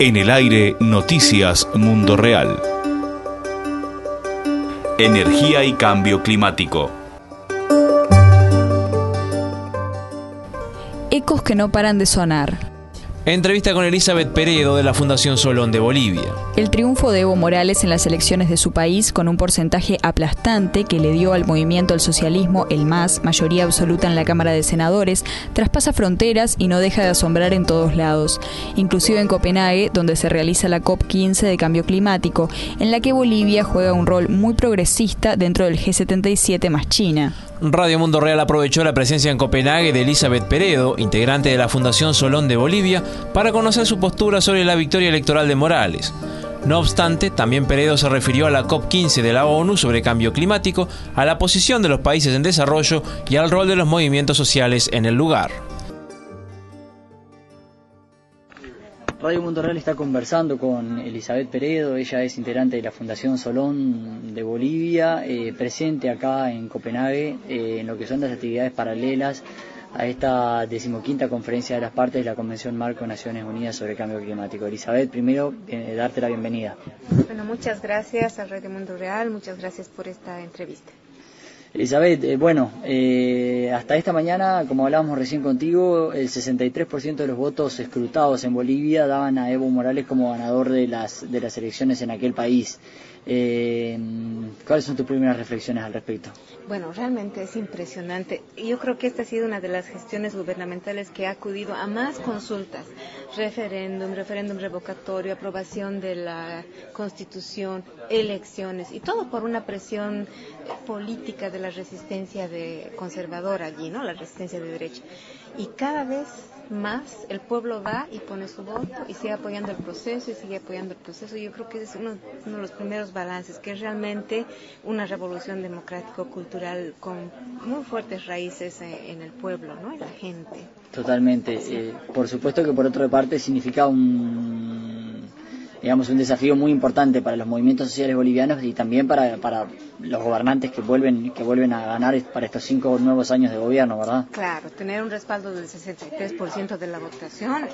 En el aire, Noticias Mundo Real. Energía y cambio climático. Ecos que no paran de sonar. Entrevista con Elizabeth Peredo de la Fundación Solón de Bolivia. El triunfo de Evo Morales en las elecciones de su país, con un porcentaje aplastante que le dio al movimiento del socialismo, el MAS, mayoría absoluta en la Cámara de Senadores, traspasa fronteras y no deja de asombrar en todos lados, inclusive en Copenhague, donde se realiza la COP15 de cambio climático, en la que Bolivia juega un rol muy progresista dentro del G77 más China. Radio Mundo Real aprovechó la presencia en Copenhague de Elizabeth Peredo, integrante de la Fundación Solón de Bolivia, para conocer su postura sobre la victoria electoral de Morales. No obstante, también Peredo se refirió a la COP15 de la ONU sobre cambio climático, a la posición de los países en desarrollo y al rol de los movimientos sociales en el lugar. Radio Mundo Real está conversando con Elizabeth Peredo, ella es integrante de la Fundación Solón de Bolivia, presente acá en Copenhague en lo que son las actividades paralelas a esta 15ª Conferencia de las Partes de la Convención Marco de Naciones Unidas sobre Cambio Climático. Elizabeth, primero, darte la bienvenida. Bueno, muchas gracias a Radio Mundo Real, muchas gracias por esta entrevista. Elizabeth, hasta esta mañana, como hablábamos recién contigo, el 63% de los votos escrutados en Bolivia daban a Evo Morales como ganador de las elecciones en aquel país. ¿Cuáles son tus primeras reflexiones al respecto? Bueno, realmente es impresionante. Yo creo que esta ha sido una de las gestiones gubernamentales que ha acudido a más consultas, referéndum revocatorio, aprobación de la Constitución, elecciones, y todo por una presión política de la resistencia conservadora allí, ¿no? La resistencia de derecha. Y cada vez más el pueblo va y pone su voto y sigue apoyando el proceso y sigue apoyando el proceso. Yo creo que es uno de los primeros balances, que es realmente una revolución democrático-cultural con muy fuertes raíces en el pueblo, ¿no? En la gente. Totalmente. Sí. Por supuesto que por otra parte significa un desafío muy importante para los movimientos sociales bolivianos y también para los gobernantes que vuelven a ganar para estos 5 nuevos años de gobierno, ¿verdad? Claro, tener un respaldo del 63% de la votación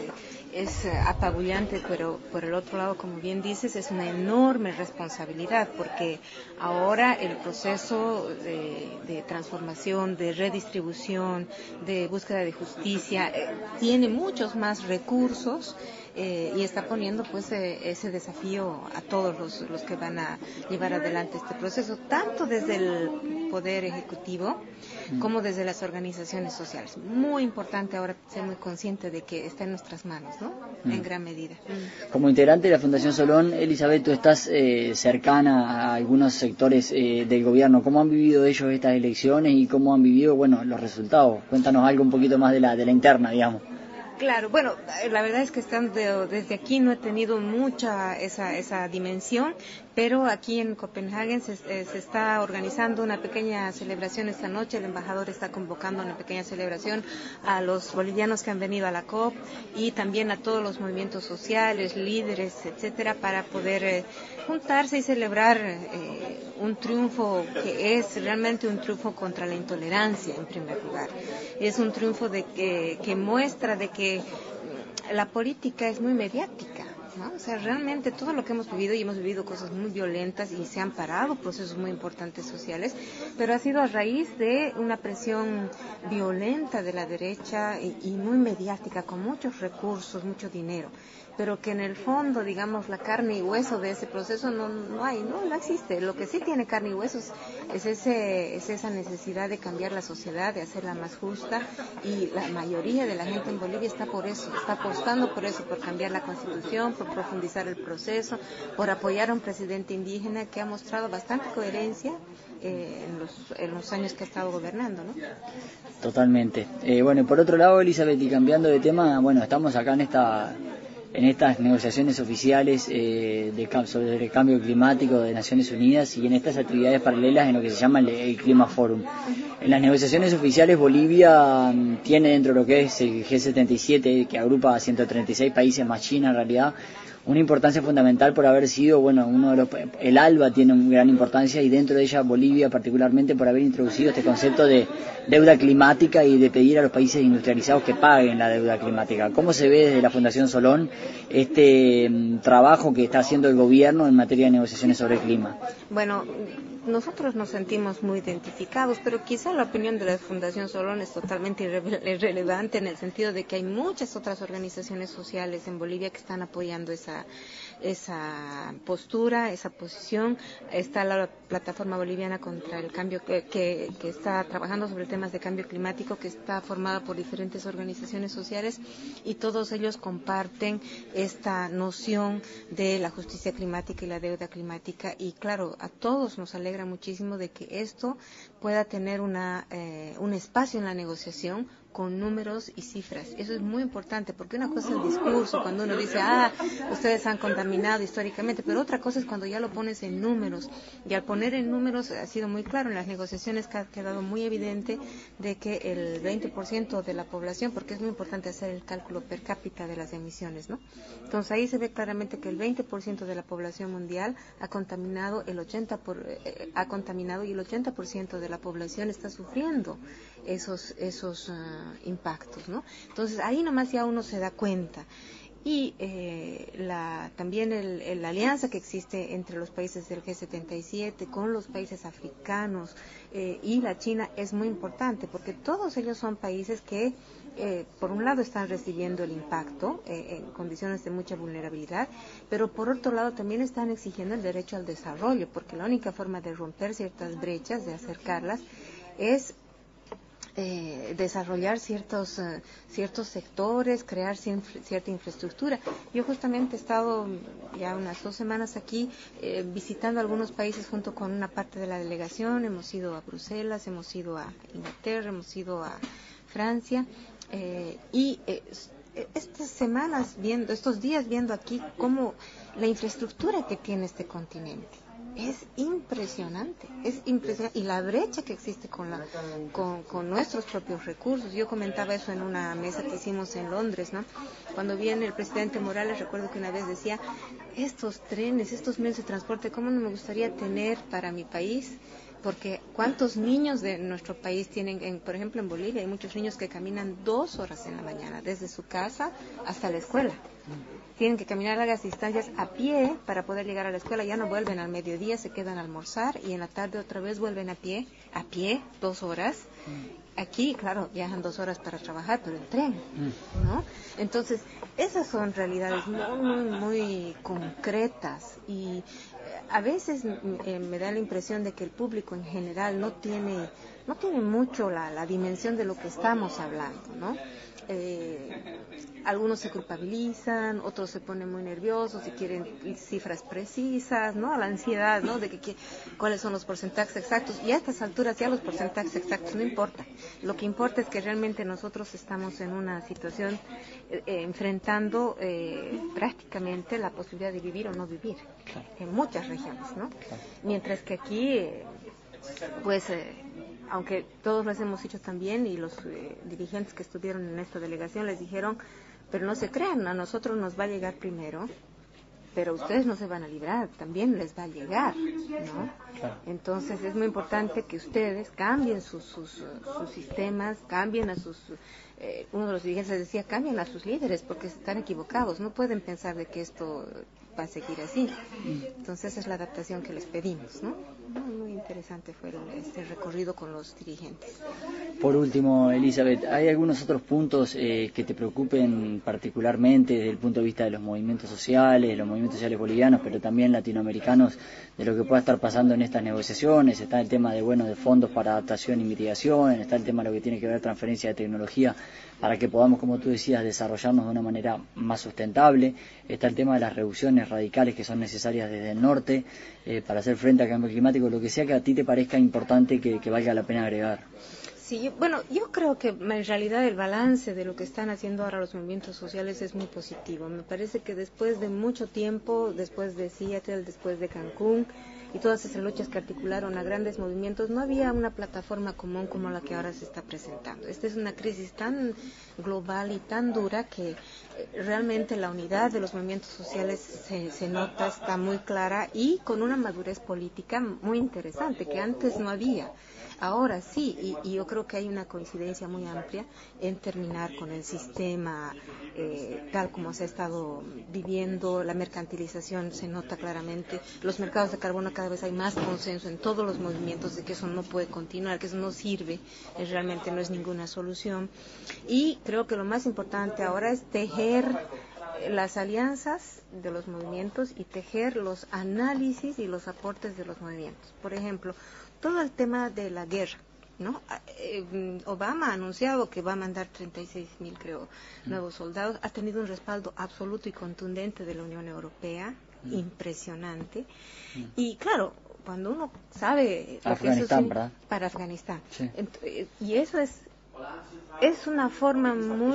es apabullante, pero por el otro lado, como bien dices, es una enorme responsabilidad, porque ahora el proceso de transformación, de redistribución, de búsqueda de justicia, tiene muchos más recursos y está poniendo pues ese desafío a todos los que van a llevar adelante este proceso, tanto desde el Poder Ejecutivo como desde las organizaciones sociales. Muy importante ahora ser muy consciente de que está en nuestras manos, ¿no? En gran medida. Como integrante de la Fundación Solón, Elizabeth, tú estás cercana a algunos sectores del gobierno. ¿Cómo han vivido ellos estas elecciones y cómo han vivido, los resultados? Cuéntanos algo un poquito más de la interna, digamos. Claro, bueno, la verdad es que desde aquí no he tenido mucha esa dimensión, pero aquí en Copenhague se está organizando una pequeña celebración esta noche. El embajador está convocando una pequeña celebración a los bolivianos que han venido a la COP y también a todos los movimientos sociales, líderes, etcétera, para poder juntarse y celebrar un triunfo que es realmente un triunfo contra la intolerancia, en primer lugar. Es un triunfo que muestra de que la política es muy mediática, ¿no? O sea, realmente todo lo que hemos vivido, y hemos vivido cosas muy violentas y se han parado procesos muy importantes sociales, pero ha sido a raíz de una presión violenta de la derecha y muy mediática, con muchos recursos, mucho dinero, pero que en el fondo, digamos, la carne y hueso de ese proceso no existe. Lo que sí tiene carne y huesos es esa necesidad de cambiar la sociedad, de hacerla más justa, y la mayoría de la gente en Bolivia está por eso, está apostando por eso, por cambiar la Constitución, por profundizar el proceso, por apoyar a un presidente indígena que ha mostrado bastante coherencia en los años que ha estado gobernando, ¿no? Totalmente. Por otro lado, Elizabeth, y cambiando de tema, estamos acá en estas negociaciones oficiales sobre el cambio climático de Naciones Unidas y en estas actividades paralelas en lo que se llama el Clima Forum. En las negociaciones oficiales, Bolivia tiene dentro de lo que es el G77, que agrupa a 136 países más China en realidad, una importancia fundamental por haber sido, uno de los, el ALBA tiene una gran importancia y dentro de ella Bolivia particularmente por haber introducido este concepto de deuda climática y de pedir a los países industrializados que paguen la deuda climática. ¿Cómo se ve desde la Fundación Solón este trabajo que está haciendo el gobierno en materia de negociaciones sobre el clima? Bueno, nosotros nos sentimos muy identificados, pero quizá la opinión de la Fundación Solón es totalmente irrelevante en el sentido de que hay muchas otras organizaciones sociales en Bolivia que están apoyando esa postura, esa posición. Está la Plataforma Boliviana contra el Cambio, que está trabajando sobre temas de cambio climático, que está formada por diferentes organizaciones sociales y todos ellos comparten esta noción de la justicia climática y la deuda climática. Y claro, a todos nos alegra muchísimo de que esto pueda tener un espacio en la negociación con números y cifras. Eso es muy importante, porque una cosa es el discurso, cuando uno dice, ustedes han contaminado históricamente, pero otra cosa es cuando ya lo pones en números. Y al poner en números ha sido muy claro en las negociaciones que ha quedado muy evidente de que el 20% de la población, porque es muy importante hacer el cálculo per cápita de las emisiones, ¿no? Entonces ahí se ve claramente que el 20% de la población mundial ha contaminado y el 80% de la población está sufriendo esos impactos, ¿no? Entonces ahí nomás ya uno se da cuenta. Y también la alianza que existe entre los países del G77 con los países africanos y la China es muy importante, porque todos ellos son países que por un lado están recibiendo el impacto en condiciones de mucha vulnerabilidad, pero por otro lado también están exigiendo el derecho al desarrollo, porque la única forma de romper ciertas brechas, de acercarlas, es desarrollar ciertos sectores, crear cierta infraestructura. Yo justamente he estado ya unas 2 semanas aquí visitando algunos países junto con una parte de la delegación. Hemos ido a Bruselas, hemos ido a Inglaterra, hemos ido a Francia y estos días viendo aquí cómo la infraestructura que tiene este continente es impresionante, y la brecha que existe con nuestros propios recursos. Yo comentaba eso en una mesa que hicimos en Londres, ¿no? Cuando viene el presidente Morales, recuerdo que una vez decía, estos trenes, estos medios de transporte, ¿cómo no me gustaría tener para mi país? Porque cuántos niños de nuestro país tienen, por ejemplo en Bolivia hay muchos niños que caminan 2 horas en la mañana, desde su casa hasta la escuela. Tienen que caminar largas distancias a pie para poder llegar a la escuela, ya no vuelven al mediodía, se quedan a almorzar y en la tarde otra vez vuelven a pie 2 horas. Aquí, claro, viajan 2 horas para trabajar, pero en tren, ¿no? Entonces, esas son realidades muy, muy concretas y a veces me da la impresión de que el público en general no tiene mucho la dimensión de lo que estamos hablando, ¿no? Algunos se culpabilizan, otros se ponen muy nerviosos y quieren cifras precisas, ¿no? La ansiedad, ¿no? De cuáles son los porcentajes exactos. Y a estas alturas ya los porcentajes exactos no importan. Lo que importa es que realmente nosotros estamos en una situación enfrentando prácticamente la posibilidad de vivir o no vivir en muchas regiones, ¿no? Mientras que aquí, aunque todos lo hemos dicho también y los dirigentes que estuvieron en esta delegación les dijeron, pero no se crean, a nosotros nos va a llegar primero, pero ustedes no se van a librar, también les va a llegar, ¿no? Entonces es muy importante que ustedes cambien sus sistemas, cambien a uno de los dirigentes decía, cambien a sus líderes porque están equivocados, no pueden pensar de que esto va a seguir así. Entonces esa es la adaptación que les pedimos, ¿no? Muy interesante fue este recorrido con los dirigentes. Por último, Elizabeth, ¿hay algunos otros puntos que te preocupen particularmente desde el punto de vista de los movimientos sociales bolivianos, pero también latinoamericanos, de lo que pueda estar pasando en estas negociaciones? Está el tema de fondos para adaptación y mitigación, está el tema de lo que tiene que ver transferencia de tecnología para que podamos, como tú decías, desarrollarnos de una manera más sustentable. Está el tema de las reducciones radicales que son necesarias desde el norte para hacer frente al cambio climático, lo que sea que a ti te parezca importante que valga la pena agregar. Sí, yo creo que en realidad el balance de lo que están haciendo ahora los movimientos sociales es muy positivo. Me parece que después de mucho tiempo, después de Seattle, después de Cancún, y todas esas luchas que articularon a grandes movimientos, no había una plataforma común como la que ahora se está presentando. Esta es una crisis tan global y tan dura que realmente la unidad de los movimientos sociales se nota, está muy clara y con una madurez política muy interesante que antes no había. Ahora sí, y yo creo que hay una coincidencia muy amplia en terminar con el sistema tal como se ha estado viviendo. La mercantilización se nota claramente, los mercados de carbono, cada vez hay más consenso en todos los movimientos de que eso no puede continuar, que eso no sirve, realmente no es ninguna solución. Y creo que lo más importante ahora es tejer las alianzas de los movimientos y tejer los análisis y los aportes de los movimientos. Por ejemplo, todo el tema de la guerra, ¿no? Obama ha anunciado que va a mandar 36.000, creo, nuevos soldados. Ha tenido un respaldo absoluto y contundente de la Unión Europea, impresionante. Y claro, cuando uno sabe Afganistán, ¿verdad? Para Afganistán. Sí. Y eso es una forma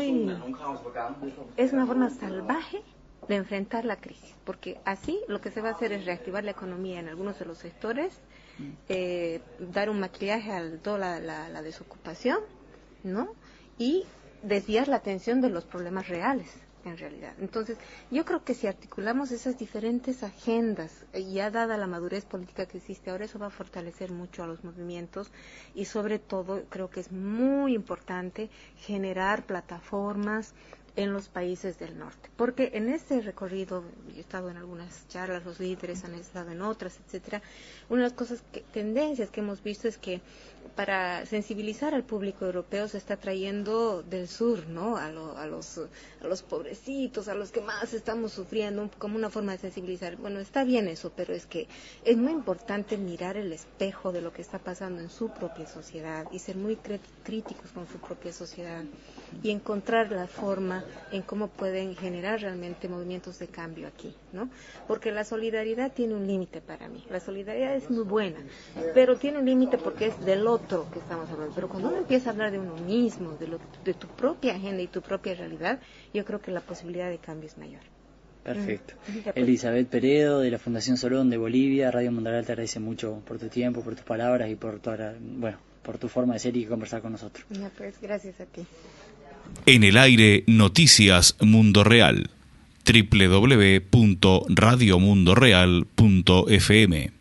salvaje de enfrentar la crisis, porque así lo que se va a hacer es reactivar la economía en algunos de los sectores, dar un maquillaje a toda la desocupación, ¿no? Y desviar la atención de los problemas reales, en realidad. Entonces, yo creo que si articulamos esas diferentes agendas, ya dada la madurez política que existe ahora, eso va a fortalecer mucho a los movimientos y sobre todo creo que es muy importante generar plataformas en los países del norte, porque en este recorrido, yo he estado en algunas charlas, los líderes han estado en otras, etcétera. Una de las tendencias que hemos visto es que para sensibilizar al público europeo se está trayendo del sur, ¿no? A los pobrecitos, a los que más estamos sufriendo, como una forma de sensibilizar. Bueno, está bien eso, pero es que es muy importante mirar el espejo de lo que está pasando en su propia sociedad y ser muy críticos con su propia sociedad y encontrar la forma en cómo pueden generar realmente movimientos de cambio aquí, ¿no? Porque la solidaridad tiene un límite para mí. La solidaridad es muy buena, pero tiene un límite porque es del otro que estamos hablando. Pero cuando uno empieza a hablar de uno mismo, de tu propia agenda y tu propia realidad, yo creo que la posibilidad de cambio es mayor. Perfecto. Elizabeth Peredo, de la Fundación Solón de Bolivia. Radio Mundo Real te agradece mucho por tu tiempo, por tus palabras y por por tu forma de ser y conversar con nosotros. Pues gracias a ti. En el aire, Noticias Mundo Real. www.radiomundoreal.fm